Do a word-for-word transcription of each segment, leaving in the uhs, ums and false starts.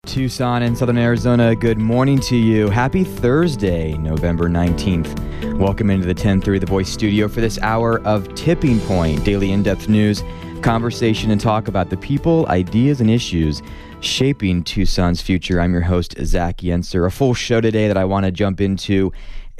Tucson and Southern Arizona, good morning to you. Happy Thursday, November nineteenth. Welcome into the ten thirty The Voice studio for this hour of Tipping Point, daily in-depth news, conversation, and talk about the people, ideas, and issues shaping Tucson's future. I'm your host, Zach Yenser. A full show today that I want to jump into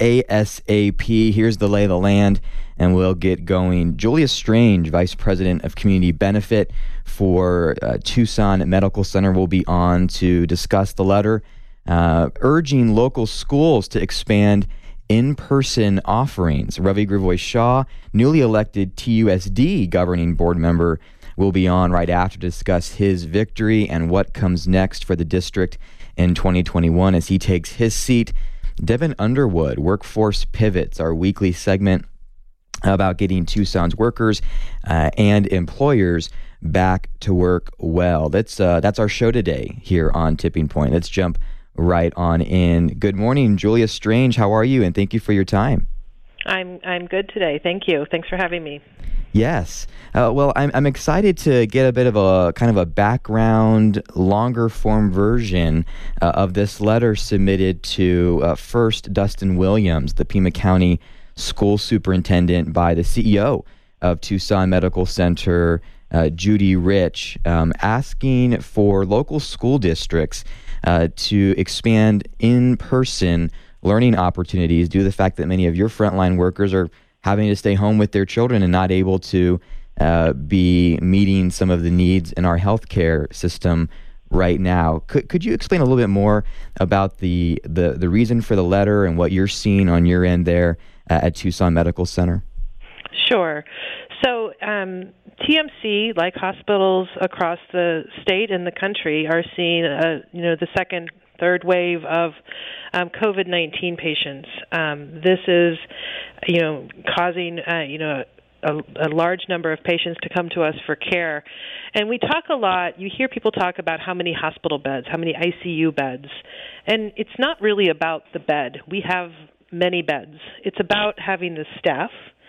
ASAP. Here's the lay of the land, and we'll get going. Julia Strange, Vice President of Community Benefit for uh, Tucson Medical Center, will be on to discuss the letter uh, urging local schools to expand in-person offerings. Ravi Grivoy-Shaw, newly elected T U S D governing board member, will be on right after to discuss his victory and what comes next for the district in twenty twenty-one as he takes his seat. Devin Underwood, Workforce Pivots, our weekly segment about getting Tucson's workers uh, and employers back to work well. That's uh, that's our show today here on Tipping Point. Let's jump right on in. Good morning, Julia Strange. How are you? And thank you for your time. I'm I'm good today. Thank you. Thanks for having me. Yes. Uh, well, I'm I'm excited to get a bit of a kind of a background, longer form version uh, of this letter submitted to uh, first Dustin Williams, the Pima County School Superintendent, by the C E O of Tucson Medical Center, uh, Judy Rich, um, asking for local school districts uh, to expand in-person learning opportunities due to the fact that many of your frontline workers are having to stay home with their children and not able to uh, be meeting some of the needs in our healthcare system right now. Could could you explain a little bit more about the the, the reason for the letter and what you're seeing on your end there uh, at Tucson Medical Center? Sure. So um, T M C, like hospitals across the state and the country, are seeing a, you know the second, third wave of um, COVID nineteen patients. Um, this is, you know, causing, uh, you know, a, a large number of patients to come to us for care. And we talk a lot, you hear people talk about how many hospital beds, how many I C U beds. And it's not really about the bed. We have many beds. It's about having the staff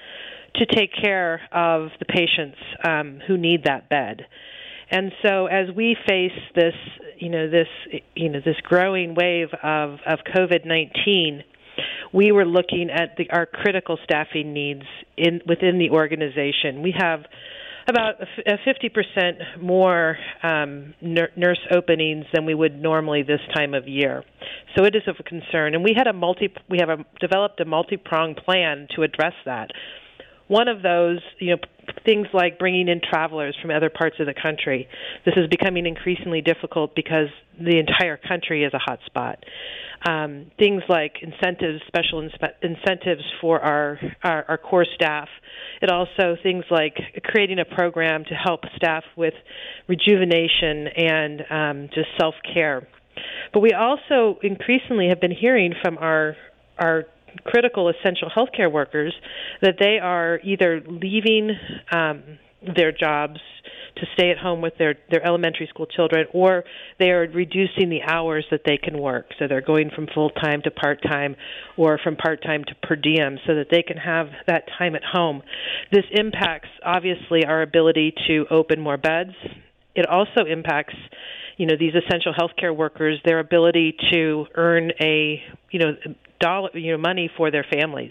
to take care of the patients um, who need that bed. And so as we face this, you know, this, you know, this growing wave of, of COVID nineteen, we were looking at the, our critical staffing needs in within the organization. We have about a fifty percent more um, nurse openings than we would normally this time of year. So it is of a concern, and we had a multi we have a, developed a multi-pronged plan to address that. One of those, you know, things like bringing in travelers from other parts of the country. This is becoming increasingly difficult because the entire country is a hot spot. Um, things like incentives, special inspe- incentives for our, our, our core staff. It also things like creating a program to help staff with rejuvenation and um, just self-care. But we also increasingly have been hearing from our our critical essential healthcare workers that they are either leaving um, their jobs to stay at home with their, their elementary school children, or they are reducing the hours that they can work. So they're going from full-time to part-time or from part-time to per diem so that they can have that time at home. This impacts, obviously, our ability to open more beds. It also impacts, you know, these essential healthcare workers, their ability to earn a, you know, dollar, you know, money for their families.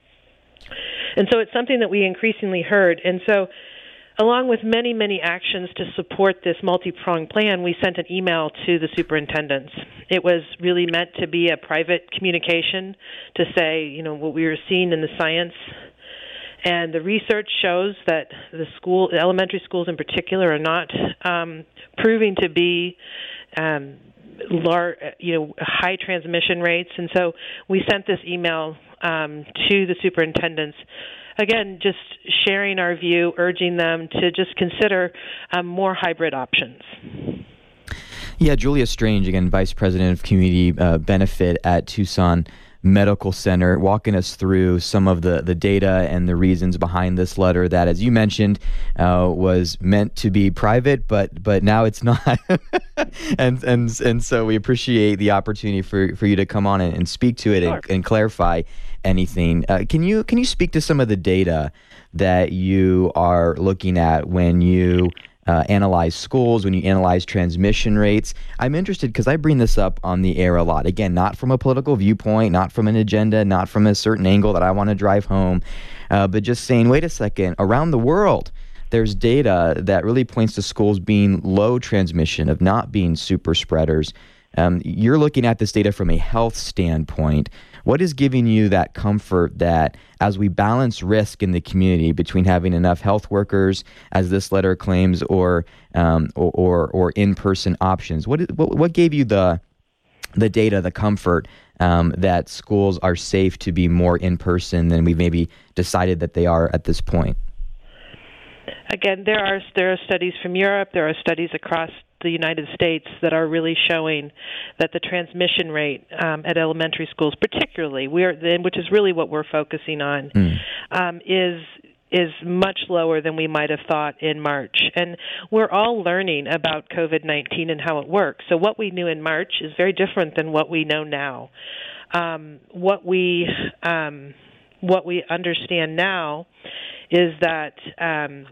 And so it's something that we increasingly heard. And so along with many, many actions to support this multi-pronged plan, we sent an email to the superintendents. It was really meant to be a private communication to say, you know, what we were seeing in the science. And the research shows that the school, the elementary schools in particular, are not um, proving to be um, large, you know, high transmission rates. And so we sent this email um, to the superintendents, again, just sharing our view, urging them to just consider um, more hybrid options. Yeah, Julia Strange, again, Vice President of Community uh, Benefit at Tucson Medical Center, walking us through some of the, the data and the reasons behind this letter that, as you mentioned, uh, was meant to be private, but but now it's not. and and and so we appreciate the opportunity for, for you to come on and, and speak to it. Sure. and, and clarify anything. Uh, can you can you speak to some of the data that you are looking at when you uh, analyze schools, when you analyze transmission rates. I'm interested because I bring this up on the air a lot. Again, not from a political viewpoint, not from an agenda, not from a certain angle that I want to drive home, uh, but just saying, wait a second, around the world, there's data that really points to schools being low transmission, of not being super spreaders. Um, you're looking at this data from a health standpoint. What is giving you that comfort that as we balance risk in the community between having enough health workers, as this letter claims, or um, or, or or in-person options? What, is, what what gave you the the data, the comfort um, that schools are safe to be more in-person than we've maybe decided that they are at this point? Again, there are there are studies from Europe, there are studies across the United States that are really showing that the transmission rate um, at elementary schools, particularly, we are, which is really what we're focusing on, mm. um, is is much lower than we might have thought in March. And we're all learning about COVID nineteen and how it works. So what we knew in March is very different than what we know now. Um, what we um, what we understand now is that um,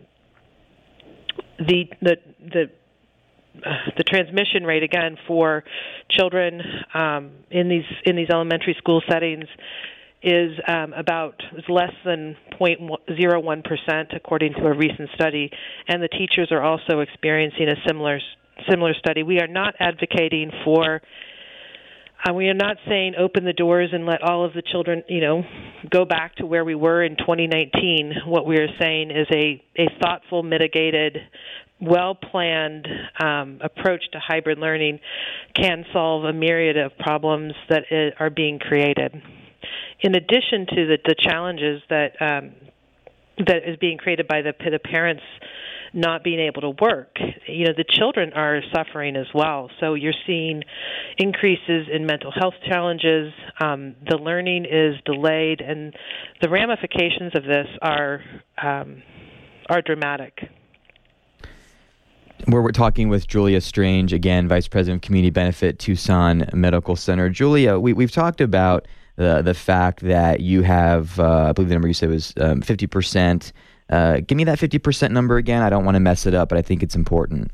the the the uh, the transmission rate, again, for children um, in these in these elementary school settings is um, about is less than zero point zero one percent, according to a recent study, and the teachers are also experiencing a similar similar study. We are not advocating for. Uh, we are not saying open the doors and let all of the children, you know, go back to where we were in twenty nineteen. What we are saying is a, a thoughtful, mitigated, well-planned um, approach to hybrid learning can solve a myriad of problems that are being created. In addition to the, the challenges that um, that is being created by the, the parents not being able to work, you know, the children are suffering as well. So you're seeing increases in mental health challenges. Um, the learning is delayed, and the ramifications of this are um, are dramatic. We're, we're talking with Julia Strange, again, Vice President of Community Benefit, Tucson Medical Center. Julia, we, we've talked about the the fact that you have, uh, I believe the number you said was um, fifty percent. Uh, give me that fifty percent number again. I don't want to mess it up, but I think it's important.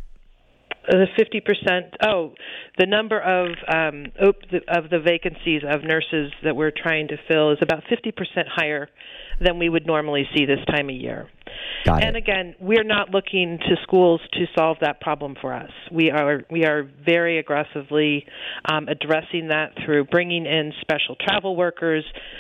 The fifty percent, oh, the number of um, op- the, of the vacancies of nurses that we're trying to fill is about fifty percent higher than we would normally see this time of year. Got and it. Again, we're not looking to schools to solve that problem for us. We are we are very aggressively um, addressing that through bringing in special travel workers,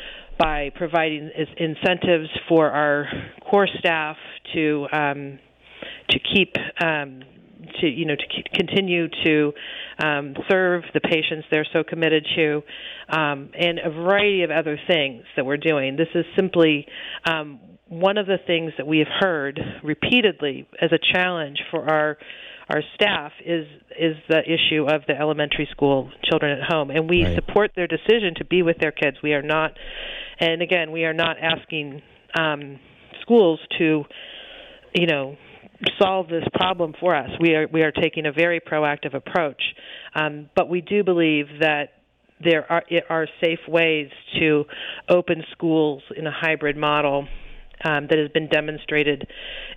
by providing incentives for our core staff to um, to keep um, to you know to keep, continue to um, serve the patients they're so committed to, um, and a variety of other things that we're doing. This is simply um, one of the things that we have heard repeatedly as a challenge for our our staff is is the issue of the elementary school children at home, and we right. support their decision to be with their kids. We are not, and again, we are not asking um, schools to, you know, solve this problem for us. We are we are taking a very proactive approach, um, but we do believe that there are are safe ways to open schools in a hybrid model um, that has been demonstrated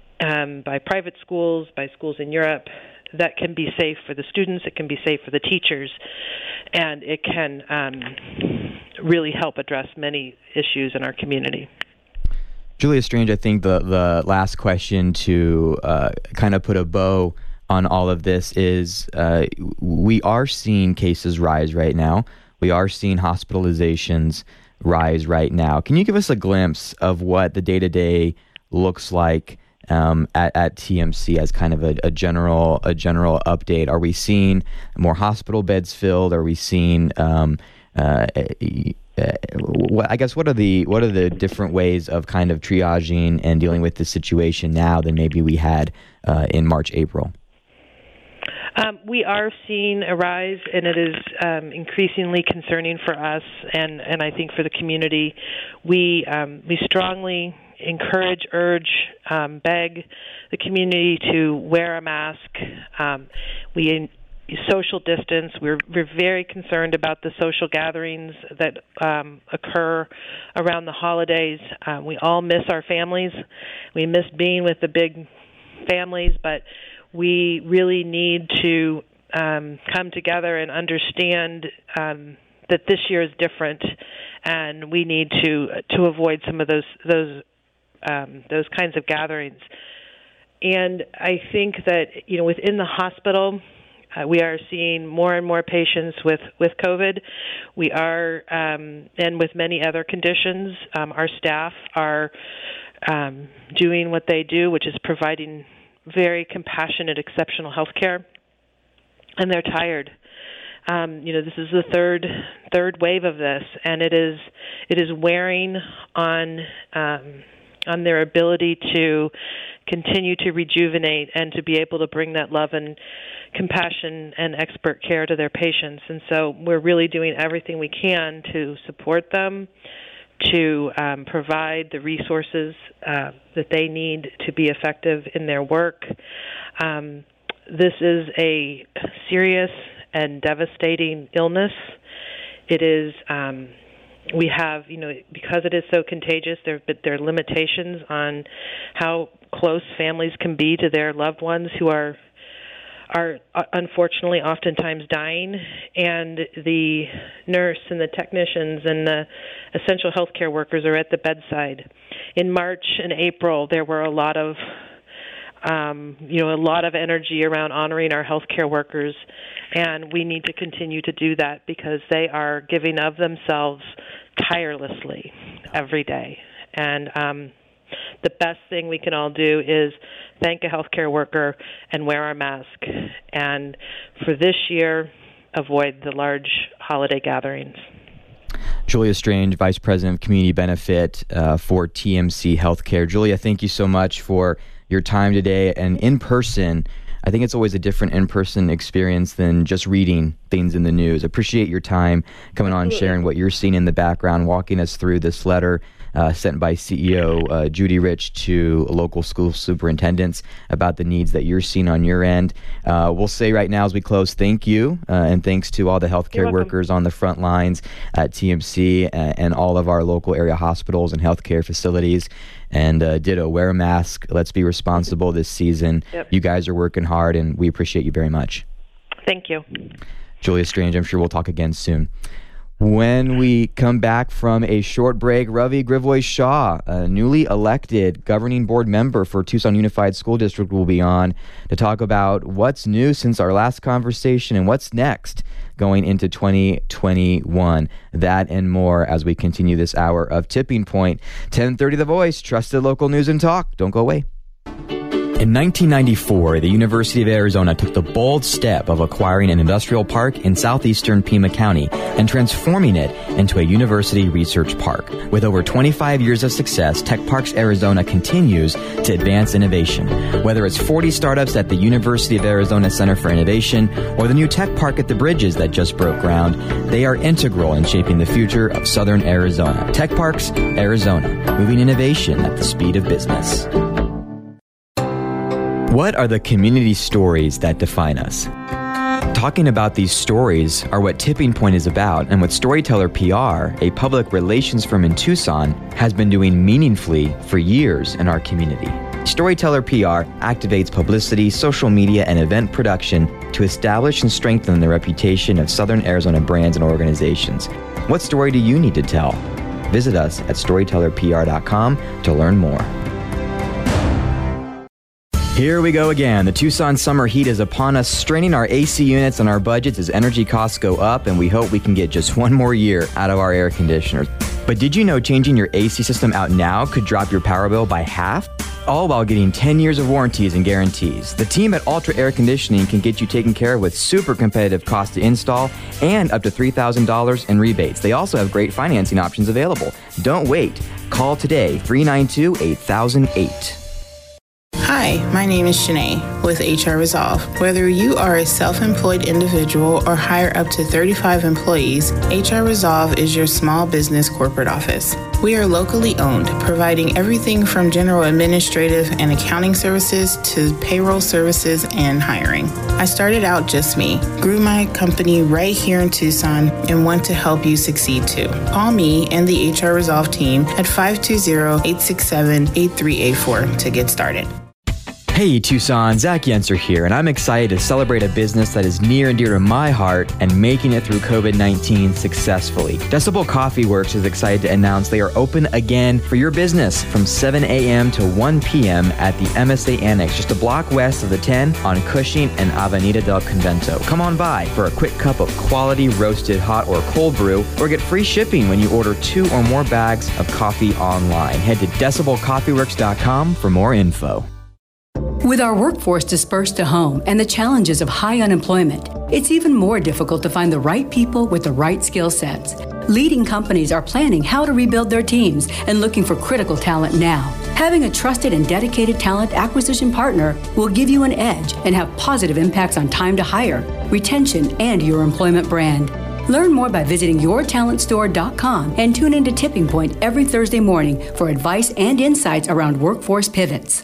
Um, by private schools, by schools in Europe, that can be safe for the students, it can be safe for the teachers, and it can um, really help address many issues in our community. Julia Strange, I think the, the last question to uh, kind of put a bow on all of this is uh, we are seeing cases rise right now. We are seeing hospitalizations rise right now. Can you give us a glimpse of what the day-to-day looks like Um, at, at T M C as kind of a, a general a general update? Are we seeing more hospital beds filled? Are we seeing um, uh, uh, what, I guess what are the what are the different ways of kind of triaging and dealing with the situation now than maybe we had uh, in March, April? Um, we are seeing a rise, and it is um, increasingly concerning for us, and, and I think for the community. We um, we strongly encourage, urge, um, beg the community to wear a mask. Um, we in, social distance. We're we're very concerned about the social gatherings that um, occur around the holidays. Uh, we all miss our families. We miss being with the big families, but we really need to um, come together and understand um, that this year is different, and we need to to avoid some of those those um, those kinds of gatherings. And I think that, you know, within the hospital, uh, we are seeing more and more patients with, with COVID. We are, um, and with many other conditions, um, our staff are um, doing what they do, which is providing very compassionate, exceptional health care, and they're tired. Um, you know, this is the third third wave of this, and it is it is wearing on um, on their ability to continue to rejuvenate and to be able to bring that love and compassion and expert care to their patients. And so we're really doing everything we can to support them, to um, provide the resources uh, that they need to be effective in their work. Um, this is a serious and devastating illness. It is, um, we have, you know, because it is so contagious, there, but there are limitations on how close families can be to their loved ones who are are unfortunately oftentimes dying, and the nurse and the technicians and the essential healthcare workers are at the bedside. In March and April, there were a lot of Um, you know, a lot of energy around honoring our healthcare workers, and we need to continue to do that because they are giving of themselves tirelessly every day. And um, the best thing we can all do is thank a healthcare worker and wear our mask. And for this year, avoid the large holiday gatherings. Julia Strange, Vice President of Community Benefit uh, for T M C Healthcare. Julia, thank you so much for your time today. And in person, I think it's always a different in-person experience than just reading things in the news. Appreciate your time coming on, sharing what you're seeing in the background, walking us through this letter uh, sent by C E O uh, Judy Rich to local school superintendents about the needs that you're seeing on your end. Uh, we'll say right now as we close, thank you, uh, and thanks to all the healthcare workers on the front lines at T M C and, and all of our local area hospitals and healthcare facilities. And uh, ditto, wear a mask. Let's be responsible this season. Yep. You guys are working hard, and we appreciate you very much. Thank you. Julia Strange, I'm sure we'll talk again soon. When we come back from a short break, Ravi Grivois-Shaw, a newly elected governing board member for Tucson Unified School District, will be on to talk about what's new since our last conversation and what's next going into twenty twenty-one. That and more as we continue this hour of Tipping Point. ten thirty The Voice, trusted local news and talk. Don't go away. In nineteen ninety-four, the University of Arizona took the bold step of acquiring an industrial park in southeastern Pima County and transforming it into a university research park. With over twenty-five years of success, Tech Parks Arizona continues to advance innovation. Whether it's forty startups at the University of Arizona Center for Innovation or the new Tech Park at the Bridges that just broke ground, they are integral in shaping the future of southern Arizona. Tech Parks Arizona, moving innovation at the speed of business. What are the community stories that define us? Talking about these stories are what Tipping Point is about, and what Storyteller P R, a public relations firm in Tucson, has been doing meaningfully for years in our community. Storyteller P R activates publicity, social media, and event production to establish and strengthen the reputation of Southern Arizona brands and organizations. What story do you need to tell? Visit us at storyteller p r dot com to learn more. Here we go again. The Tucson summer heat is upon us, straining our A C units and our budgets as energy costs go up, and we hope we can get just one more year out of our air conditioners. But did you know changing your A C system out now could drop your power bill by half? All while getting ten years of warranties and guarantees. The team at Ultra Air Conditioning can get you taken care of with super competitive cost to install and up to three thousand dollars in rebates. They also have great financing options available. Don't wait. Call today, three nine two, eight thousand eight. Hi, my name is Shanae with H R Resolve. Whether you are a self-employed individual or hire up to thirty-five employees, H R Resolve is your small business corporate office. We are locally owned, providing everything from general administrative and accounting services to payroll services and hiring. I started out just me, grew my company right here in Tucson, and want to help you succeed too. Call me and the H R Resolve team at five two zero, eight six seven, eight three eight four to get started. Hey Tucson, Zach Yenser here, and I'm excited to celebrate a business that is near and dear to my heart and making it through covid nineteen successfully. Decibel Coffee Works is excited to announce they are open again for your business from seven a.m. to one p.m. at the M S A Annex, just a block west of the ten on Cushing and Avenida del Convento. Come on by for a quick cup of quality roasted hot or cold brew, or get free shipping when you order two or more bags of coffee online. Head to decibel coffee works dot com for more info. With our workforce dispersed to home and the challenges of high unemployment, it's even more difficult to find the right people with the right skill sets. Leading companies are planning how to rebuild their teams and looking for critical talent now. Having a trusted and dedicated talent acquisition partner will give you an edge and have positive impacts on time to hire, retention, and your employment brand. Learn more by visiting your talent store dot com and tune into Tipping Point every Thursday morning for advice and insights around workforce pivots.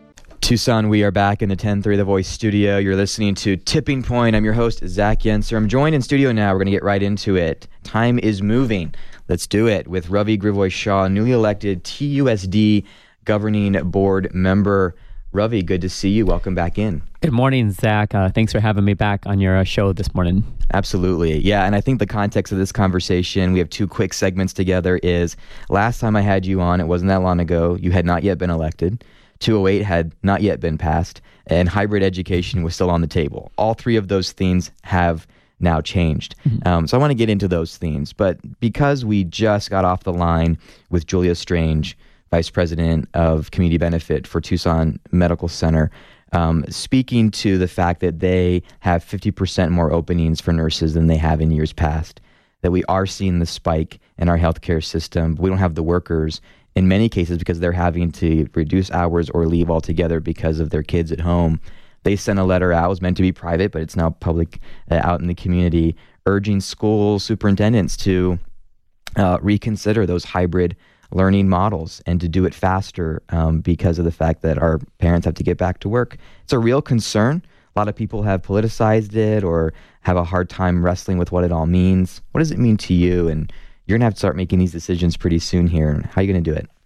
Tucson, we are back in the ten three The Voice studio. You're listening to Tipping Point. I'm your host, Zach Yenser. I'm joined in studio now. We're going to get right into it. Time is moving. Let's do it with Ravi Grivoy Shaw, newly elected T U S D governing board member. Ravi, good to see you. Welcome back in. Good morning, Zach. Uh, thanks for having me back on your uh, show this morning. Absolutely. Yeah, and I think the context of this conversation, we have two quick segments together, is last time I had you on, it wasn't that long ago, you had not yet been elected. two oh eight had not yet been passed, and hybrid education was still on the table. All three of those things have now changed. Mm-hmm. Um, so I want to get into those themes, but because we just got off the line with Julia Strange, Vice President of Community Benefit for Tucson Medical Center, um, speaking to the fact that they have fifty percent more openings for nurses than they have in years past, that we are seeing the spike in our healthcare system, but we don't have the workers in many cases because they're having to reduce hours or leave altogether because of their kids at home. They sent a letter out. It was meant to be private, but it's now public, uh, out in the community, urging school superintendents to uh, reconsider those hybrid learning models and to do it faster um, because of the fact that our parents have to get back to work. It's a real concern. A lot of people have politicized it or have a hard time wrestling with what it all means. What does it mean to you? And you're going to have to start making these decisions pretty soon here. How are you going to do it?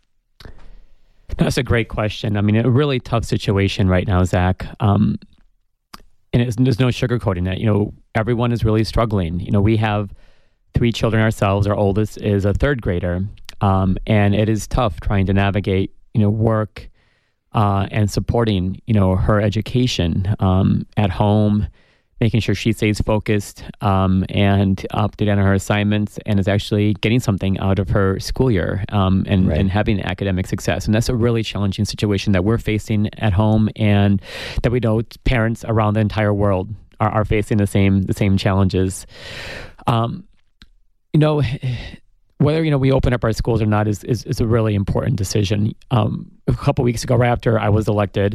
That's a great question. I mean, a really tough situation right now, Zach. Um, and it's, there's no sugarcoating it. You know, everyone is really struggling. You know, we have three children ourselves. Our oldest is a third grader. Um, and it is tough trying to navigate, you know, work uh, and supporting, you know, her education um, at home, making sure she stays focused um, and up to date on her assignments and is actually getting something out of her school year um, and, right. and having academic success. And that's a really challenging situation that we're facing at home and that we know parents around the entire world are, are facing the same the same challenges. Um, you know, whether, you know, we open up our schools or not is, is, is a really important decision. Um, a couple weeks ago, right after I was elected,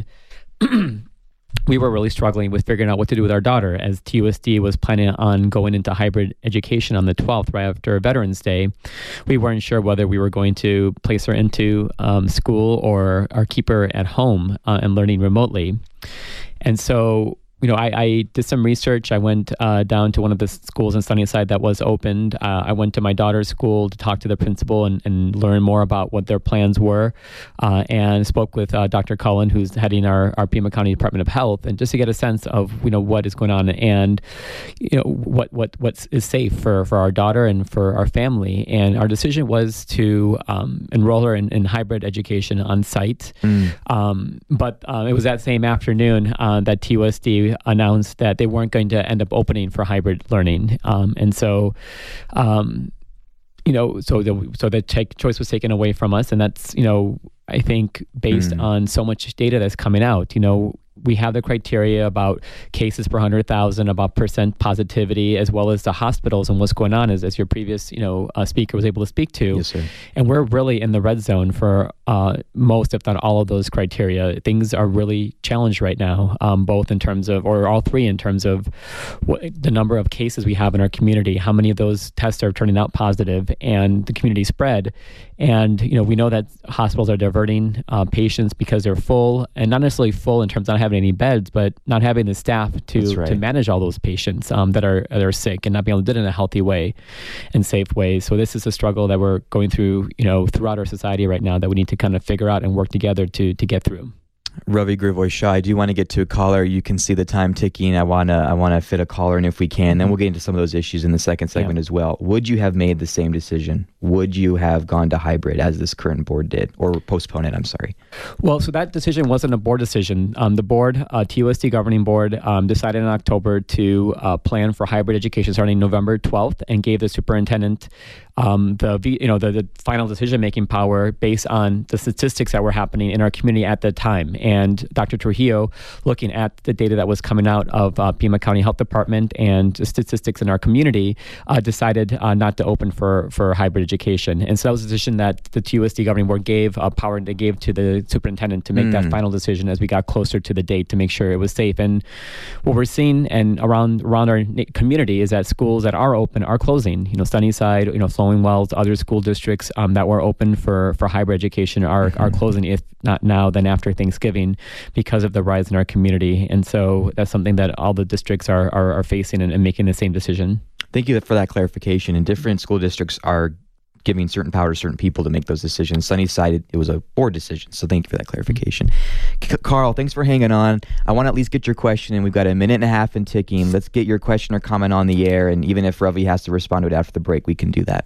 we were really struggling with figuring out what to do with our daughter, as T U S D was planning on going into hybrid education on the twelfth, right after Veterans Day. We weren't sure whether we were going to place her into um, school or, or keep her at home uh, and learning remotely. And so, you know, I, I did some research. I went uh, down to one of the schools in Sunnyside that was opened. Uh, I went to my daughter's school to talk to the principal and, and learn more about what their plans were, uh, and spoke with uh, Doctor Cullen, who's heading our, our Pima County Department of Health, and just to get a sense of, you know, what is going on and, you know, what what what is safe for, for our daughter and for our family. And our decision was to um, enroll her in, in hybrid education on site. Mm. Um, but uh, it was that same afternoon uh, that T U S D announced that they weren't going to end up opening for hybrid learning. Um, and so, um, you know, so the, so the take, choice was taken away from us. And that's, you know, I think based mm. on so much data that's coming out, you know, we have the criteria about cases per one hundred thousand, about percent positivity, as well as the hospitals and what's going on, as, as your previous, you know, uh, speaker was able to speak to. Yes, sir. And we're really in the red zone for uh, most, if not all of those criteria. Things are really challenged right now, um, both in terms of, or all three in terms of what, the number of cases we have in our community, how many of those tests are turning out positive, and the community spread. And, you know, we know that hospitals are diverting uh, patients because they're full, and not necessarily full in terms of not having any beds, but not having the staff to, right. to manage all those patients um, that are that are sick and not being able to do it in a healthy way and safe way. So this is a struggle that we're going through, you know, throughout our society right now that we need to kind of figure out and work together to to get through. Ravi Grivois-Shaw. I do want to get to a caller. You can see the time ticking. I want to I want to fit a caller in if we can. Then we'll get into some of those issues in the second segment yeah. as well. Would you have made the same decision? Would you have gone to hybrid as this current board did, or postpone it? I'm sorry. Well, so that decision wasn't a board decision. Um, the board, uh, T U S D governing board, um, decided in October to uh, plan for hybrid education starting November twelfth, and gave the superintendent um, the you know the, the final decision making power based on the statistics that were happening in our community at the time. And Doctor Trujillo, looking at the data that was coming out of uh, Pima County Health Department and statistics in our community, uh, decided uh, not to open for, for hybrid education. And so that was a decision that the T U S D governing board gave uh, power they gave to the superintendent to make mm. that final decision as we got closer to the date to make sure it was safe. And what we're seeing and around around our community is that schools that are open are closing. You know, Sunnyside, you know, Flowing Wells, other school districts um, that were open for, for hybrid education are mm-hmm. are closing, if not now, then after Thanksgiving, because of the rise in our community. And so that's something that all the districts are are, are facing and, and making the same decision. Thank you for that clarification. And different school districts are giving certain power to certain people to make those decisions. Sunnyside, it, it was a board decision. So thank you for that clarification. C- Carl, thanks for hanging on. I want to at least get your question in. We've got a minute and a half and ticking. Let's get your question or comment on the air. And even if Ravi has to respond to it after the break, we can do that.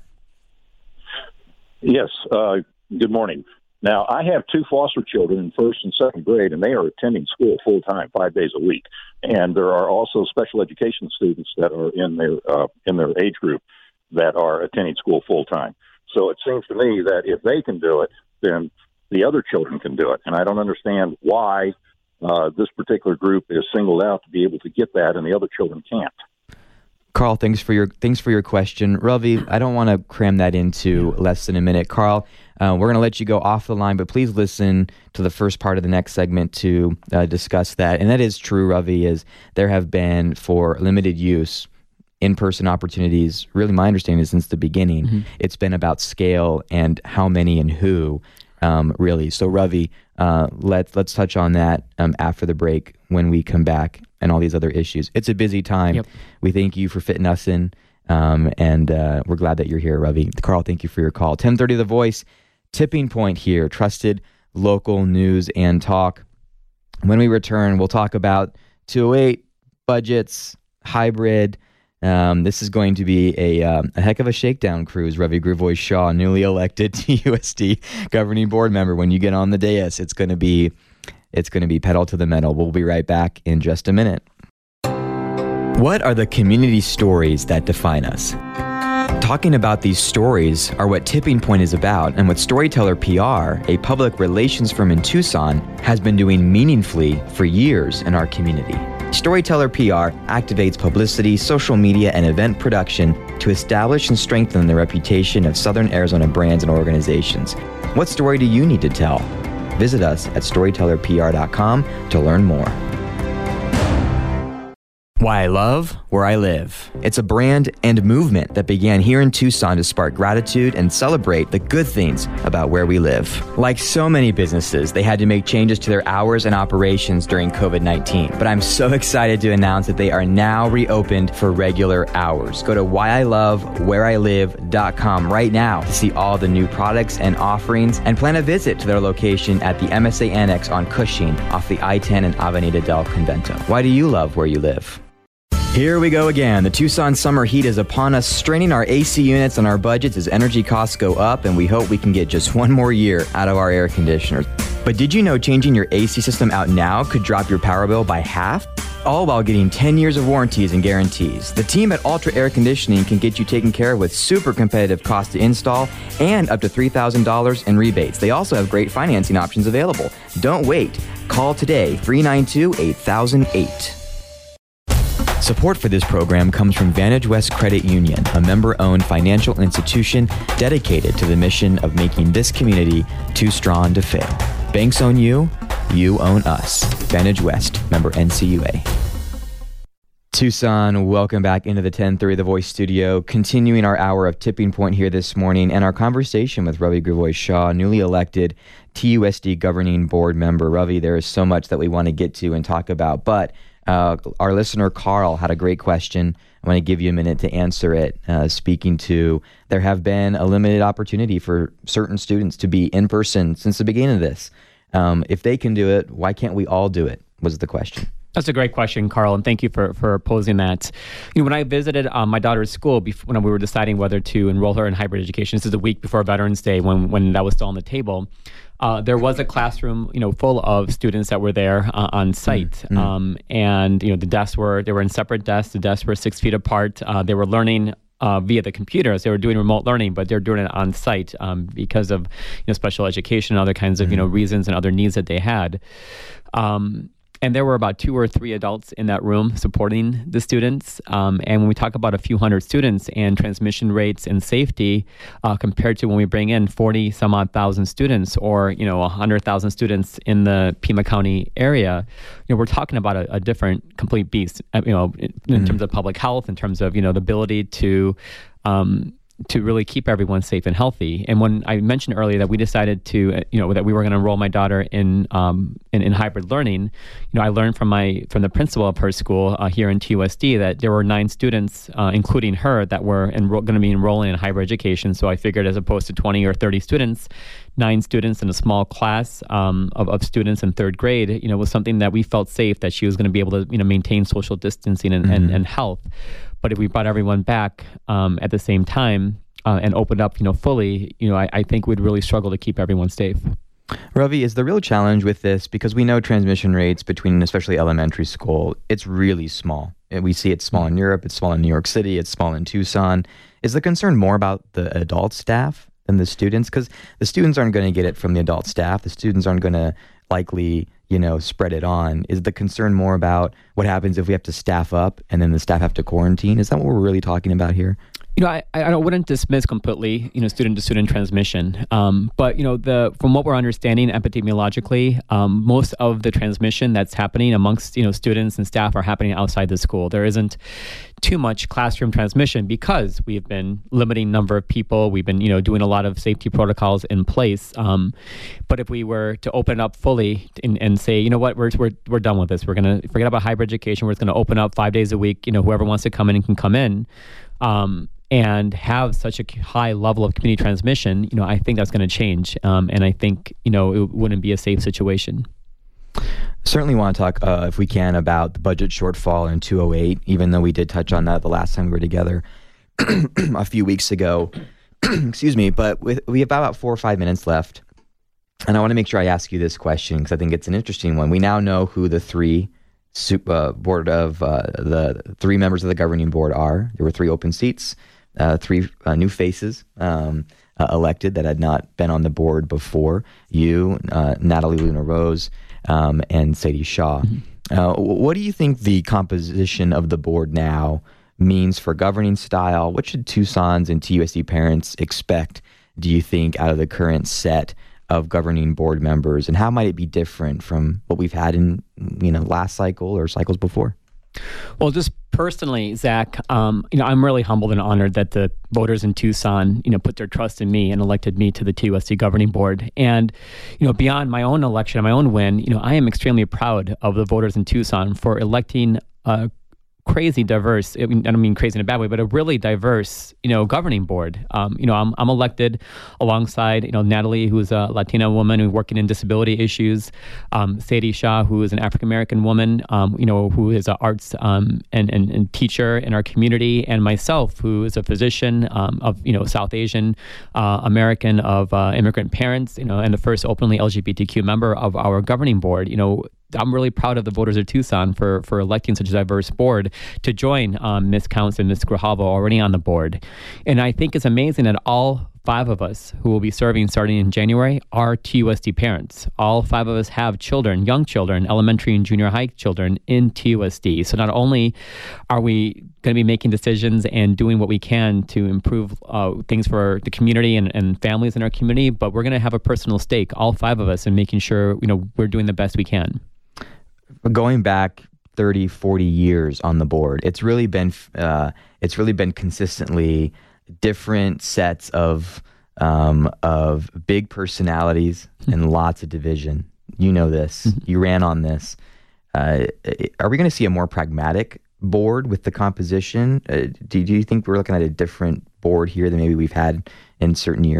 Yes. Uh, good morning. Now, I have two foster children in first and second grade, and they are attending school full-time, five days a week. And there are also special education students that are in their uh, in their age group that are attending school full-time. So it seems to me that if they can do it, then the other children can do it. And I don't understand why uh, this particular group is singled out to be able to get that and the other children can't. Carl, thanks for your thanks for your question. Ravi, I don't want to cram that into less than a minute. Carl, uh, we're going to let you go off the line, but please listen to the first part of the next segment to uh, discuss that. And that is true, Ravi, is there have been, for limited use, in-person opportunities, really my understanding is since the beginning, mm-hmm. it's been about scale and how many and who, um, really. So Ravi, uh, let's, let's touch on that um, after the break when we come back and all these other issues. It's a busy time. Yep. We thank you for fitting us in, um, and uh, we're glad that you're here, Ravi. Carl, thank you for your call. ten thirty The Voice, Tipping Point here, trusted local news and talk. When we return, we'll talk about two oh eight, budgets, hybrid. Um, this is going to be a, um, a heck of a shakedown cruise. Ravi Grivois-Shaw, newly elected T U S D governing board member. When you get on the dais, it's going to be it's going to be pedal to the metal. We'll be right back in just a minute. What are the community stories that define us? Talking about these stories are what Tipping Point is about, and what Storyteller P R, a public relations firm in Tucson, has been doing meaningfully for years in our community. Storyteller P R activates publicity, social media, and event production to establish and strengthen the reputation of Southern Arizona brands and organizations. What story do you need to tell? Visit us at storyteller p r dot com to learn more. Why I love where I live. It's a brand and movement that began here in Tucson to spark gratitude and celebrate the good things about where we live. Like so many businesses, they had to make changes to their hours and operations during covid nineteen. But I'm so excited to announce that they are now reopened for regular hours. Go to why I love where I live dot com right now to see all the new products and offerings, and plan a visit to their location at the M S A Annex on Cushing off the I ten and Avenida del Convento. Why do you love where you live? Here we go again. The Tucson summer heat is upon us, straining our A C units and our budgets as energy costs go up, and we hope we can get just one more year out of our air conditioners. But did you know changing your A C system out now could drop your power bill by half? All while getting ten years of warranties and guarantees. The team at Ultra Air Conditioning can get you taken care of with super competitive cost to install and up to three thousand dollars in rebates. They also have great financing options available. Don't wait. Call today, three nine two, eight thousand eight. Support for this program comes from Vantage West Credit Union, a member-owned financial institution dedicated to the mission of making this community too strong to fail. Banks own you, you own us. Vantage West, member N C U A. Tucson, welcome back into the ten thirty The Voice studio, continuing our hour of Tipping Point here this morning and our conversation with Ravi Grivois-Shaw, newly elected T U S D governing board member. Ravi, there is so much that we want to get to and talk about, but Uh, our listener, Carl, had a great question. I want to give you a minute to answer it, uh, speaking to there have been a limited opportunity for certain students to be in person since the beginning of this. Um, if they can do it, why can't we all do it? Was the question. That's a great question, Carl, and thank you for, for posing that. You know, when I visited um, my daughter's school, before, when we were deciding whether to enroll her in hybrid education, this is a week before Veterans Day, when when that was still on the table, uh, there was a classroom, you know, full of students that were there uh, on site, mm-hmm. um, and you know, the desks were they were in separate desks. The desks were six feet apart. Uh, they were learning Uh, via the computers. They were doing remote learning, but they're doing it on site um, because of you know special education and other kinds of mm-hmm. you know reasons and other needs that they had. Um, and there were about two or three adults in that room supporting the students. Um, and when we talk about a few hundred students and transmission rates and safety, uh, compared to when we bring in forty some odd thousand students, or you know a hundred thousand students in the Pima County area, you know we're talking about a, a different, complete beast. You know, in, in mm-hmm. terms of public health, in terms of you know the ability to. Um, to really keep everyone safe and healthy. And when I mentioned earlier that we decided to, you know, that we were going to enroll my daughter in, um, in in hybrid learning, you know, I learned from my from the principal of her school uh, here in T U S D that there were nine students, uh, including her, that were enro- going to be enrolling in hybrid education. So I figured, as opposed to twenty or thirty students, nine students in a small class um, of, of students in third grade, you know, was something that we felt safe, that she was going to be able to, you know, maintain social distancing and, mm-hmm. and, and health. But if we brought everyone back um, at the same time uh, and opened up, you know, fully, you know, I, I think we'd really struggle to keep everyone safe. Ravi, is the real challenge with this, because we know transmission rates between, especially elementary school, it's really small. And we see it's small in Europe, it's small in New York City, it's small in Tucson. Is the concern more about the adult staff than the students? Because the students aren't going to get it from the adult staff. The students aren't going to likely, you know, spread it on. Is the concern more about what happens if we have to staff up and then the staff have to quarantine? Is that what we're really talking about here? You know, I, I wouldn't dismiss completely, you know, student-to-student transmission. Um, but, you know, the from what we're understanding epidemiologically, um, most of the transmission that's happening amongst, you know, students and staff are happening outside the school. There isn't too much classroom transmission because we've been limiting number of people. We've been, you know, doing a lot of safety protocols in place. Um, but if we were to open up fully and, and say, you know what, we're we're we're done with this. We're going to forget about hybrid education. We're just going to open up five days a week. You know, whoever wants to come in can come in. Um, and have such a high level of community transmission, you know, I think that's going to change. Um, and I think, you know, it wouldn't be a safe situation. Certainly want to talk, uh, if we can, about the budget shortfall in two oh eight, even though we did touch on that the last time we were together a few weeks ago. Excuse me, but with, we have about four or five minutes left. And I want to make sure I ask you this question, because I think it's an interesting one. We now know who the three uh, board of uh, the three members of the governing board are. There were three open seats. Uh, three uh, new faces um, uh, elected that had not been on the board before. You, uh, Natalie Luna Rose, um, and Sadie Shaw. Mm-hmm. Uh, what do you think the composition of the board now means for governing style? What should Tucson's and T U S D parents expect, do you think, out of the current set of governing board members? And how might it be different from what we've had in, you know, last cycle or cycles before? Well, just personally, Zach, um, you know, I'm really humbled and honored that the voters in Tucson, you know, put their trust in me and elected me to the T U S D governing board. And, you know, beyond my own election and my own win, you know, I am extremely proud of the voters in Tucson for electing a crazy diverse, I, mean, I don't mean crazy in a bad way, but a really diverse, you know, governing board. Um, you know, I'm I'm elected alongside, you know, Natalie, who's a Latina woman who's working in disability issues, um, Sadie Shaw, who is an African-American woman, um, you know, who is an arts um, and, and, and teacher in our community, and myself, who is a physician um, of, you know, South Asian uh, American of uh, immigrant parents, you know, and the first openly L G B T Q member of our governing board. You know, I'm really proud of the voters of Tucson for, for electing such a diverse board to join um, Miz Counts and Miz Grijalvo already on the board. And I think it's amazing that all five of us who will be serving starting in January are T U S D parents. All five of us have children, young children, elementary and junior high children in T U S D. So not only are we going to be making decisions and doing what we can to improve uh, things for the community and, and families in our community, but we're going to have a personal stake, all five of us, in making sure, you know, we're doing the best we can. Going back thirty, forty years on the board, it's really been uh, it's really been consistently different sets of um, of big personalities and lots of division. You know this. You ran on this. Uh, are we going to see a more pragmatic board with the composition? Uh, do, do you think we're looking at a different board here than maybe we've had in certain years?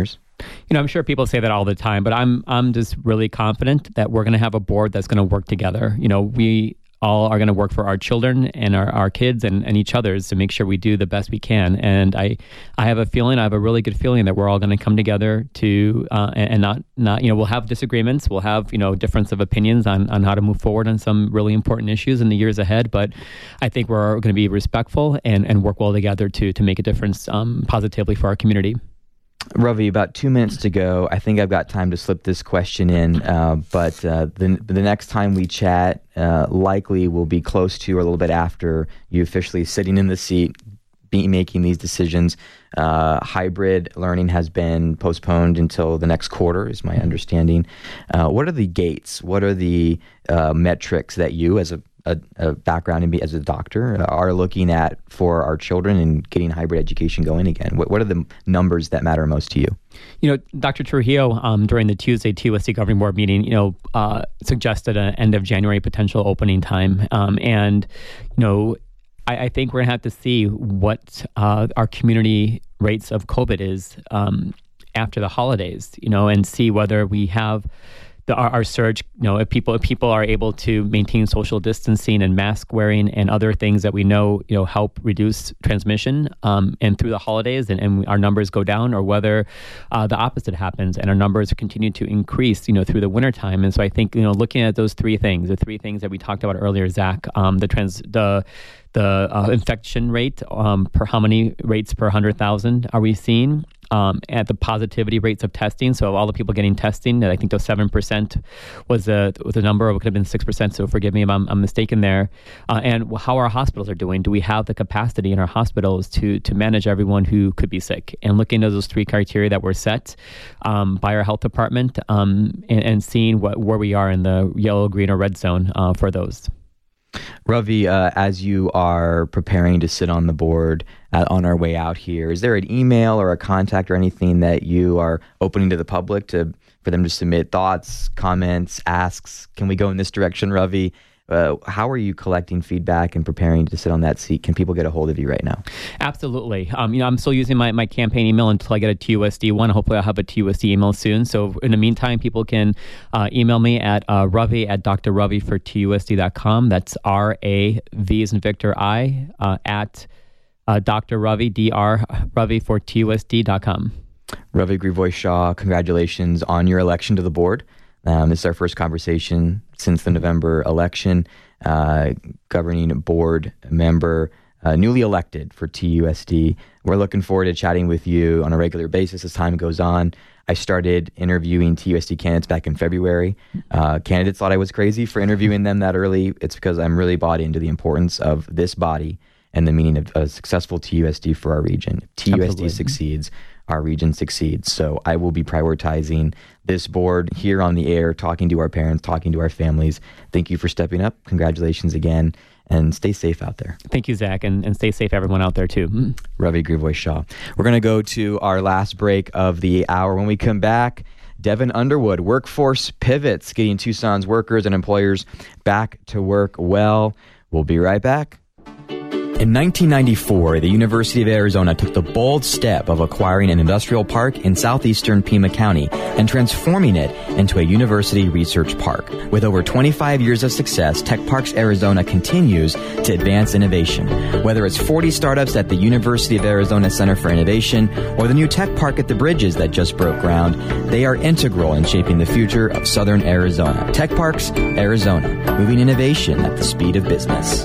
You know, I'm sure people say that all the time, but I'm I'm just really confident that we're going to have a board that's going to work together. You know, we all are going to work for our children and our, our kids and, and each other's to make sure we do the best we can. And I I have a feeling, I have a really good feeling that we're all going to come together to uh, and, and not not you know we'll have disagreements, we'll have you know difference of opinions on on how to move forward on some really important issues in the years ahead. But I think we're going to be respectful and and work well together to to make a difference um, positively for our community. Ravi, about two minutes to go. I think I've got time to slip this question in, uh, but uh, the the next time we chat uh, likely will be close to or a little bit after you officially sitting in the seat, be making these decisions. Uh, hybrid learning has been postponed until the next quarter, is my understanding. Uh, what are the gates? What are the uh, metrics that you, as a A, a background in me as a doctor, uh, are looking at for our children and getting hybrid education going again? What, what are the numbers that matter most to you? You know, Doctor Trujillo, um, during the Tuesday T U S D Governing Board meeting, you know, uh, suggested an end of January potential opening time. Um, and, you know, I, I think we're going to have to see what uh, our community rates of COVID is um, after the holidays, you know, and see whether we have The, our, our surge, you know, if people if people are able to maintain social distancing and mask wearing and other things that we know, you know, help reduce transmission, um, and through the holidays, and, and our numbers go down, or whether uh, the opposite happens and our numbers continue to increase, you know, through the wintertime. And so I think, you know, looking at those three things, the three things that we talked about earlier, Zach, um, the trans the the uh, infection rate um, per how many rates per one hundred thousand are we seeing? Um, at the positivity rates of testing, so all the people getting testing, I think those seven percent was a was a number, or it could have been six percent, so forgive me if I'm, I'm mistaken there. Uh, and how our hospitals are doing. Do we have the capacity in our hospitals to to manage everyone who could be sick? And looking at those three criteria that were set um, by our health department, um, and, and seeing what where we are in the yellow, green, or red zone uh, for those. Ravi, uh, as you are preparing to sit on the board uh, on our way out here, is there an email or a contact or anything that you are opening to the public to for them to submit thoughts, comments, asks? Can we go in this direction, Ravi? Uh, how are you collecting feedback and preparing to sit on that seat? Can people get a hold of you right now? Absolutely. Um, you know, I'm still using my, my campaign email until I get a T U S D one. Hopefully I'll have a T U S D email soon. So in the meantime, people can uh, email me at uh, Ravi at D R Ravi for T U S D dot com. That's R A V as in Victor I uh, at uh, Doctor Ravi, D R Ravi for T U S D dot com. Ravi Grivois-Shaw, congratulations on your election to the board. Um, this is our first conversation since the November election. Uh, governing board member, uh, newly elected for T U S D. We're looking forward to chatting with you on a regular basis as time goes on. I started interviewing T U S D candidates back in February. Uh, candidates thought I was crazy for interviewing them that early. It's because I'm really bought into the importance of this body and the meaning of a successful T U S D for our region. If T U S D Absolutely. Succeeds, our region succeeds. So I will be prioritizing this board here on the air, talking to our parents, talking to our families. Thank you for stepping up. Congratulations again, and stay safe out there. Thank you, Zach, and, and stay safe, everyone out there, too. Mm. Ravi Grivois-Shaw. We're going to go to our last break of the hour. When we come back, Devin Underwood, workforce pivots, getting Tucson's workers and employers back to work well. We'll be right back. In nineteen ninety-four, the University of Arizona took the bold step of acquiring an industrial park in southeastern Pima County and transforming it into a university research park. With over twenty-five years of success, Tech Parks Arizona continues to advance innovation. Whether it's forty startups at the University of Arizona Center for Innovation or the new tech park at the Bridges that just broke ground, they are integral in shaping the future of southern Arizona. Tech Parks Arizona, moving innovation at the speed of business.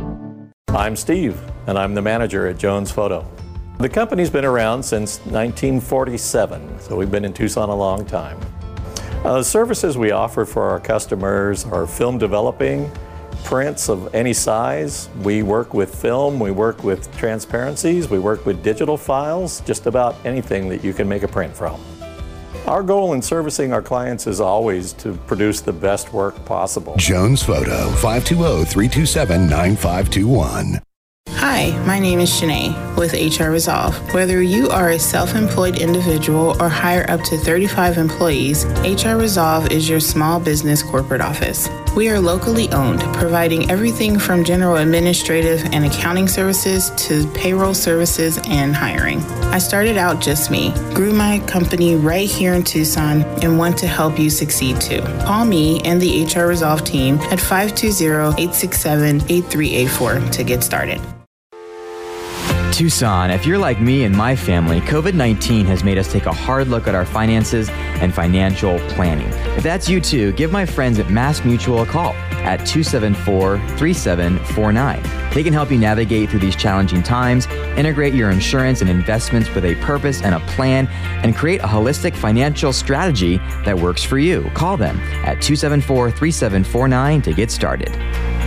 I'm Steve, and I'm the manager at Jones Photo. The company's been around since nineteen forty-seven, so we've been in Tucson a long time. Uh, the services we offer for our customers are film developing, prints of any size. We work with film, we work with transparencies, we work with digital files, just about anything that you can make a print from. Our goal in servicing our clients is always to produce the best work possible. Jones Photo, five two zero, three two seven, nine five two one. Hi, my name is Shanae with H R Resolve. Whether you are a self-employed individual or hire up to thirty-five employees, H R Resolve is your small business corporate office. We are locally owned, providing everything from general administrative and accounting services to payroll services and hiring. I started out just me, grew my company right here in Tucson, and want to help you succeed too. Call me and the H R Resolve team at five two zero, eight six seven, eight three eight four to get started. Tucson, if you're like me and my family, COVID nineteen has made us take a hard look at our finances and financial planning. If that's you too, give my friends at Mass Mutual a call at two seven four, three seven four nine. They can help you navigate through these challenging times, integrate your insurance and investments with a purpose and a plan, and create a holistic financial strategy that works for you. Call them at two seven four, three seven four nine to get started.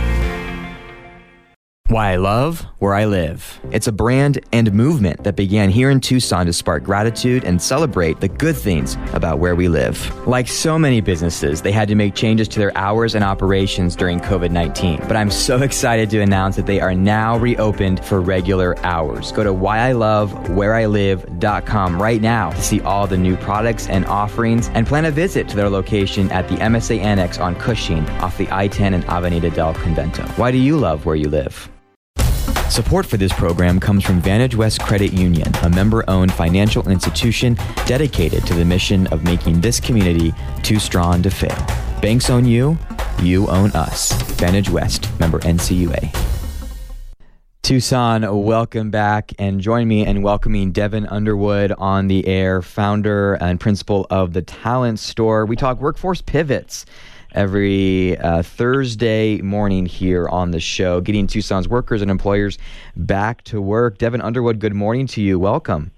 Why I love where I live. It's a brand and movement that began here in Tucson to spark gratitude and celebrate the good things about where we live. Like so many businesses, they had to make changes to their hours and operations during COVID nineteen. But I'm so excited to announce that they are now reopened for regular hours. Go to why I love where I live dot com right now to see all the new products and offerings and plan a visit to their location at the M S A Annex on Cushing off the I ten and Avenida del Convento. Why do you love where you live? Support for this program comes from Vantage West Credit Union, a member-owned financial institution dedicated to the mission of making this community too strong to fail. Banks own you, you own us. Vantage West, member N C U A. Tucson, welcome back, and join me in welcoming Devin Underwood on the air, founder and principal of the Talent Store. We talk workforce pivots every uh, Thursday morning here on the show, getting Tucson's workers and employers back to work. Devin Underwood, good morning to you. Welcome.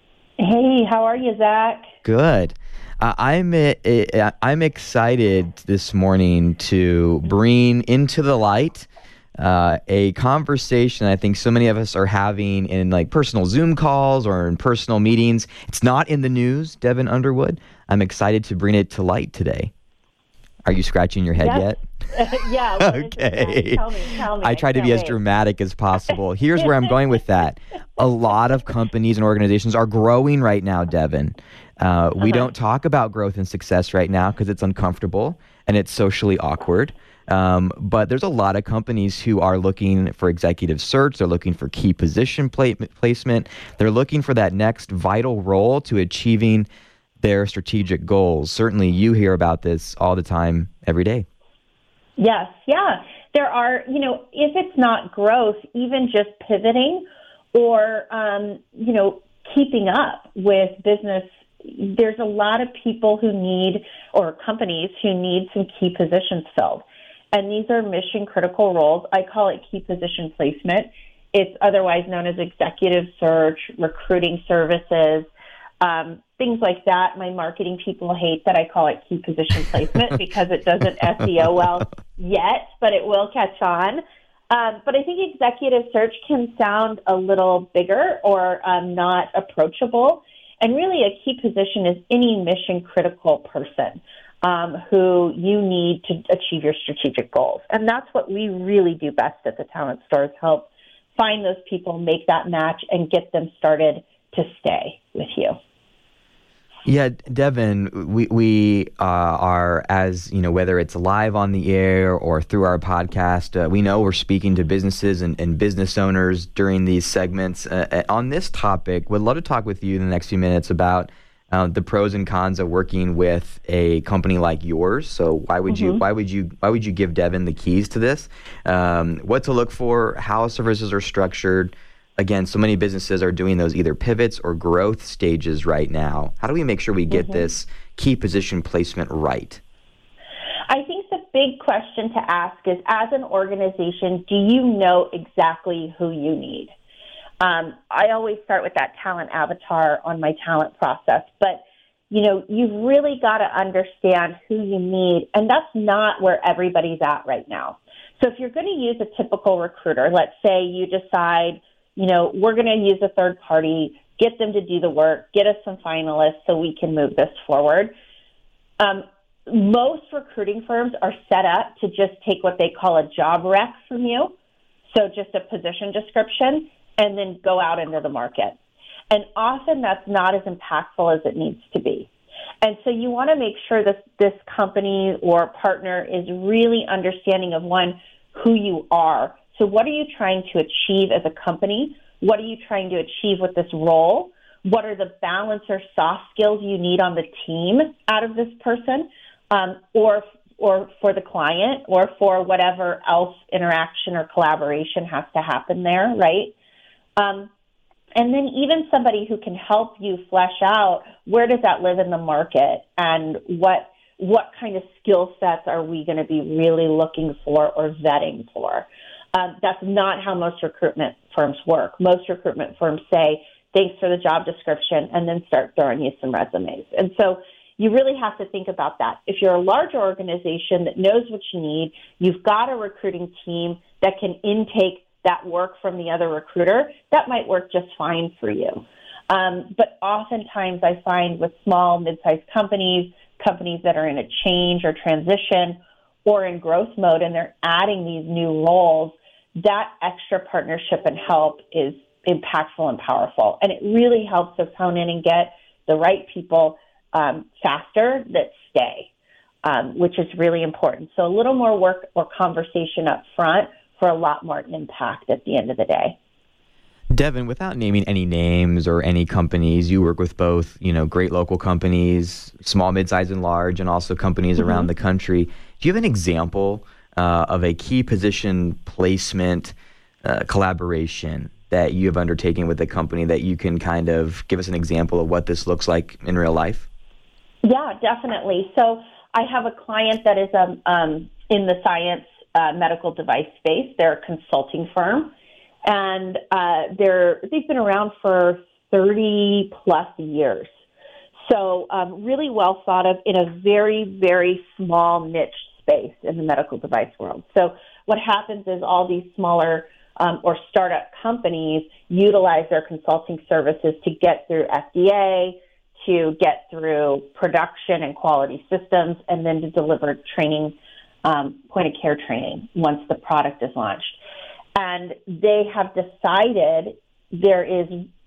Hey, how are you, Zach? Good. Uh, I'm uh, I'm excited this morning to bring into the light uh, a conversation I think so many of us are having in like personal Zoom calls or in personal meetings. It's not in the news, Devin Underwood. I'm excited to bring it to light today. Are you scratching your head yes. yet? yeah. Okay. Tell me, tell me. I try to be wait. as dramatic as possible. Here's where I'm going with that. A lot of companies and organizations are growing right now, Devin. Uh, we uh-huh. don't talk about growth and success right now because it's uncomfortable and it's socially awkward. Um, but there's a lot of companies who are looking for executive search. They're looking for key position pla- placement. They're looking for that next vital role to achieving their strategic goals. Certainly you hear about this all the time, every day. Yes, yeah. There are, you know, if it's not growth, even just pivoting or, um, you know, keeping up with business, there's a lot of people who need, or companies who need some key positions filled. And these are mission critical roles. I call it key position placement. It's otherwise known as executive search, recruiting services, Um, things like that. My marketing people hate that I call it key position placement because it doesn't S E O well yet, but it will catch on. Um, but I think executive search can sound a little bigger or um, not approachable. And really a key position is any mission critical person um, who you need to achieve your strategic goals. And that's what we really do best at the Talent Store, is help find those people, make that match, and get them started to stay with you. Yeah, Devin, we we uh, are, as you know, whether it's live on the air or through our podcast, uh, we know we're speaking to businesses and, and business owners during these segments. Uh, on this topic, would love to talk with you in the next few minutes about uh, the pros and cons of working with a company like yours. So why would mm-hmm. you why would you why would you give Devin the keys to this? Um, what to look for, how services are structured. Again, so many businesses are doing those either pivots or growth stages right now. How do we make sure we get mm-hmm. this key position placement right? I think the big question to ask is, as an organization, do you know exactly who you need? Um, I always start with that talent avatar on my talent process, but you know, you've really got to understand who you need, and that's not where everybody's at right now. So if you're going to use a typical recruiter, let's say you decide, you know, we're going to use a third party, get them to do the work, get us some finalists so we can move this forward. Um, most recruiting firms are set up to just take what they call a job rec from you, so just a position description, and then go out into the market. And often that's not as impactful as it needs to be. And so you want to make sure that this company or partner is really understanding of, one, who you are. So what are you trying to achieve as a company? What are you trying to achieve with this role? What are the balance or soft skills you need on the team out of this person, um, or or for the client, or for whatever else interaction or collaboration has to happen there, right? Um, and then even somebody who can help you flesh out, where does that live in the market, and what what kind of skill sets are we going to be really looking for or vetting for? Um, that's not how most recruitment firms work. Most recruitment firms say, thanks for the job description, and then start throwing you some resumes. And so you really have to think about that. If you're a larger organization that knows what you need, you've got a recruiting team that can intake that work from the other recruiter, that might work just fine for you. Um, but oftentimes I find with small, mid-sized companies, companies that are in a change or transition or in growth mode, and they're adding these new roles, that extra partnership and help is impactful and powerful. And it really helps us hone in and get the right people um, faster that stay, um, which is really important. So a little more work or conversation up front for a lot more impact at the end of the day. Devin, without naming any names or any companies, you work with both, you know, great local companies, small, mid-sized, and large, and also companies mm-hmm. around the country. Do you have an example uh, of a key position placement uh, collaboration that you have undertaken with a company that you can kind of give us an example of what this looks like in real life? Yeah, definitely. So I have a client that is um, um, in the science uh, medical device space. They're a consulting firm, and uh, they're, they've been around for thirty plus years. So um, really well thought of in a very, very small niche space in the medical device world. So what happens is all these smaller um, or startup companies utilize their consulting services to get through F D A, to get through production and quality systems, and then to deliver training, um, point-of-care training once the product is launched. And they have decided there is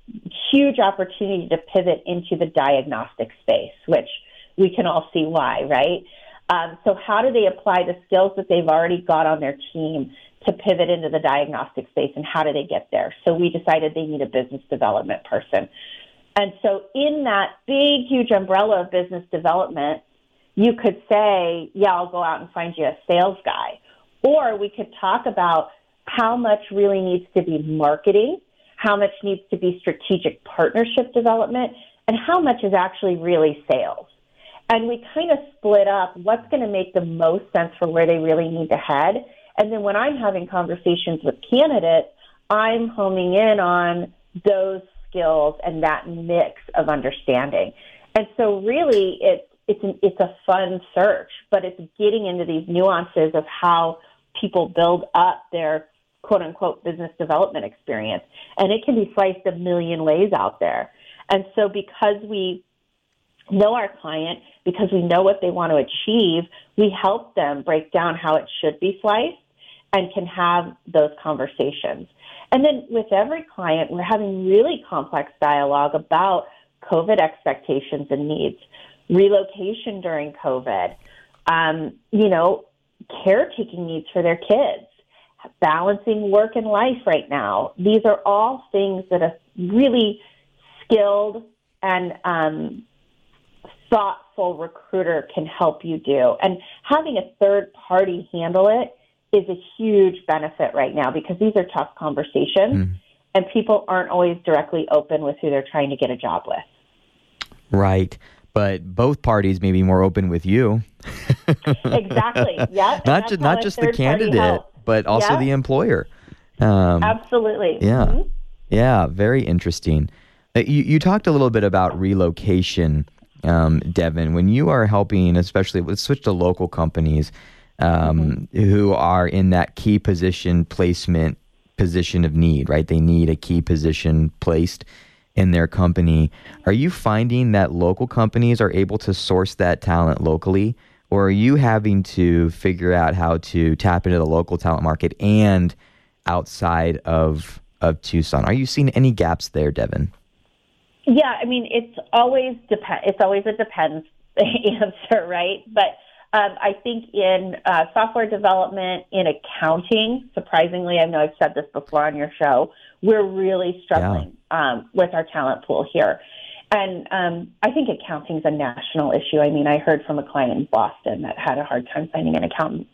huge opportunity to pivot into the diagnostic space, which we can all see why, right? Um, so how do they apply the skills that they've already got on their team to pivot into the diagnostic space, and how do they get there? So we decided they need a business development person. And so in that big, huge umbrella of business development, you could say, yeah, I'll go out and find you a sales guy. Or we could talk about how much really needs to be marketing, how much needs to be strategic partnership development, and how much is actually really sales. And we kind of split up what's going to make the most sense for where they really need to head. And then when I'm having conversations with candidates, I'm homing in on those skills and that mix of understanding. And so really it's it's an, it's a fun search, but it's getting into these nuances of how people build up their quote unquote business development experience. And it can be sliced a million ways out there. And so because we know our client, because we know what they want to achieve, we help them break down how it should be sliced and can have those conversations. And then with every client, we're having really complex dialogue about COVID expectations and needs, relocation during COVID, um, you know, caretaking needs for their kids, balancing work and life right now. These are all things that a really skilled and um, thoughtful recruiter can help you do. And having a third party handle it is a huge benefit right now, because these are tough conversations mm. and people aren't always directly open with who they're trying to get a job with. Right. But both parties may be more open with you. Exactly. Yeah. Not just not just the candidate, but also yeah. the employer. Um, Absolutely. Yeah. Mm-hmm. Yeah. Very interesting. Uh, you, you talked a little bit about relocation, um, Devin. When you are helping, especially let's switch to local companies um, mm-hmm. who are in that key position placement position of need, right? They need a key position placed in their company. Are you finding that local companies are able to source that talent locally, or are you having to figure out how to tap into the local talent market and outside of of Tucson? Are you seeing any gaps there, Devin? Yeah, I mean, it's always dep- It's always a depends answer, right? But um, I think in uh, software development, in accounting, surprisingly, I know I've said this before on your show, we're really struggling yeah. um, with our talent pool here. And um, I think accounting is a national issue. I mean, I heard from a client in Boston that had a hard time finding an accountant.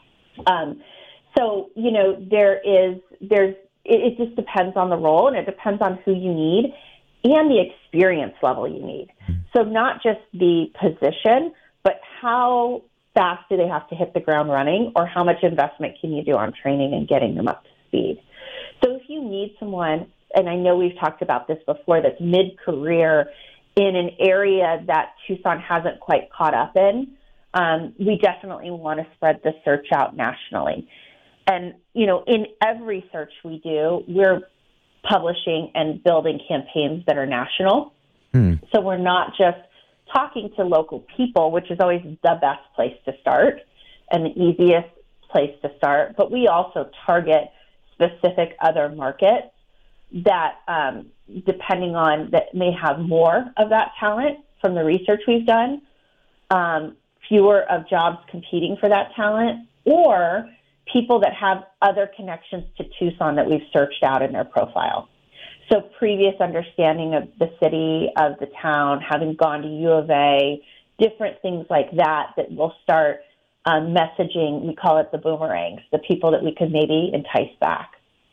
Um, so, you know, there is, there's, it, it just depends on the role, and it depends on who you need and the experience level you need. So not just the position, but how fast do they have to hit the ground running, or how much investment can you do on training and getting them up to speed? So if you need someone, and I know we've talked about this before, that's mid-career in an area that Tucson hasn't quite caught up in, um, we definitely want to spread the search out nationally. And, you know, in every search we do, we're publishing and building campaigns that are national. Hmm. So we're not just talking to local people, which is always the best place to start and the easiest place to start, but we also target specific other markets that, um, depending on, that may have more of that talent from the research we've done, um, fewer of jobs competing for that talent, or people that have other connections to Tucson that we've searched out in their profile. So previous understanding of the city, of the town, having gone to U of A, different things like that that will start um, messaging. We call it the boomerangs, the people that we could maybe entice back.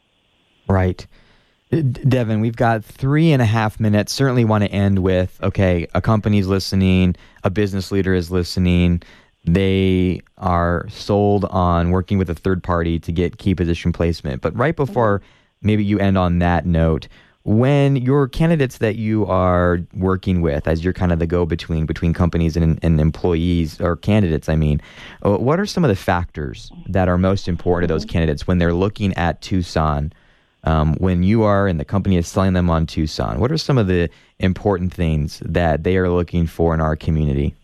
Right. Devin, we've got three and a half minutes. Certainly want to end with, okay, a company's listening, a business leader is listening. They are sold on working with a third party to get key position placement. But right before maybe you end on that note, when your candidates that you are working with, as you're kind of the go-between between companies and, and employees, or candidates, I mean, what are some of the factors that are most important to those candidates when they're looking at Tucson? Um, when you are and the company is selling them on Tucson, what are some of the important things that they are looking for in our community?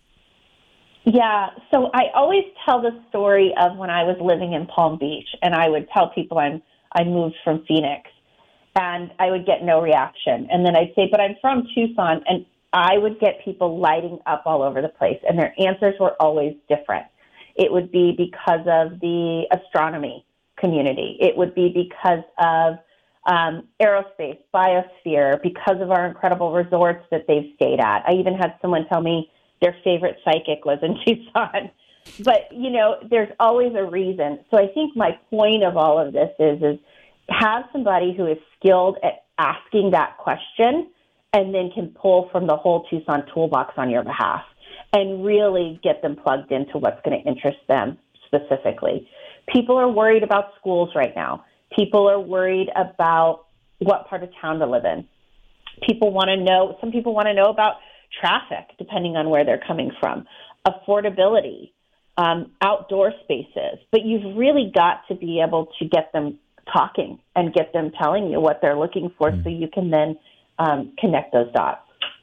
Yeah, so I always tell the story of when I was living in Palm Beach, and I would tell people I'm I moved from Phoenix, and I would get no reaction. And then I'd say, but I'm from Tucson, and I would get people lighting up all over the place, and their answers were always different. It would be because of the astronomy community. It would be because of um, aerospace, biosphere, because of our incredible resorts that they've stayed at. I even had someone tell me their favorite psychic was in Tucson. But, you know, there's always a reason. So I think my point of all of this is, is have somebody who is skilled at asking that question and then can pull from the whole Tucson toolbox on your behalf and really get them plugged into what's going to interest them specifically. People are worried about schools right now. People are worried about what part of town to live in. People want to know, some people want to know about traffic, depending on where they're coming from, affordability, um, outdoor spaces. But you've really got to be able to get them talking and get them telling you what they're looking for, mm. so you can then um, connect those dots.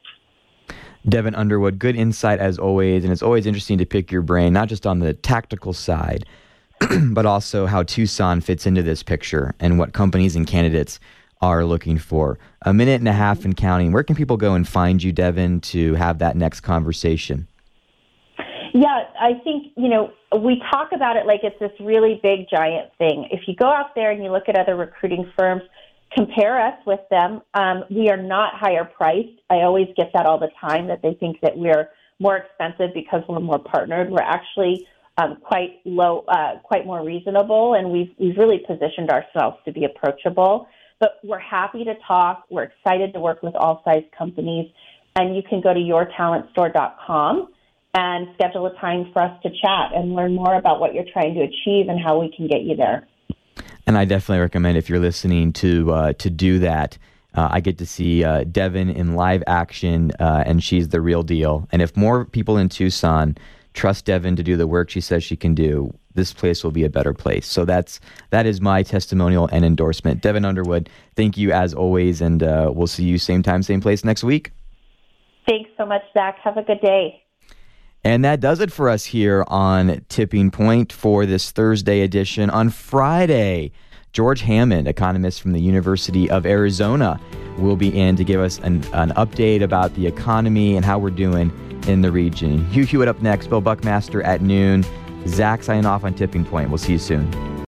Devin Underwood, good insight as always, and it's always interesting to pick your brain, not just on the tactical side, but also how Tucson fits into this picture and what companies and candidates are looking for. A minute and a half and counting. Where can people go and find you, Devin, to have that next conversation? Yeah, I think, you know, we talk about it like it's this really big, giant thing. If you go out there and you look at other recruiting firms, compare us with them. Um, we are not higher priced. I always get that all the time, that they think that we're more expensive because we're more partnered. We're actually um, quite low, uh, quite more reasonable, and we've we've really positioned ourselves to be approachable. But we're happy to talk. We're excited to work with all size companies, and you can go to your talent store dot com and schedule a time for us to chat and learn more about what you're trying to achieve and how we can get you there. And I definitely recommend, if you're listening, to uh, to do that. Uh, I get to see uh, Devin in live action, uh, and she's the real deal. And if more people in Tucson trust Devin to do the work she says she can do, this place will be a better place. So that's that is my testimonial and endorsement. Devin Underwood, thank you as always, and uh, we'll see you same time, same place next week. Thanks so much, Zach. Have a good day. And that does it for us here on Tipping Point for this Thursday edition. On Friday, George Hammond, economist from the University of Arizona, will be in to give us an, an update about the economy and how we're doing in the region. Hugh Hewitt up next, Bill Buckmaster at noon. Zach signing off on Tipping Point. We'll see you soon.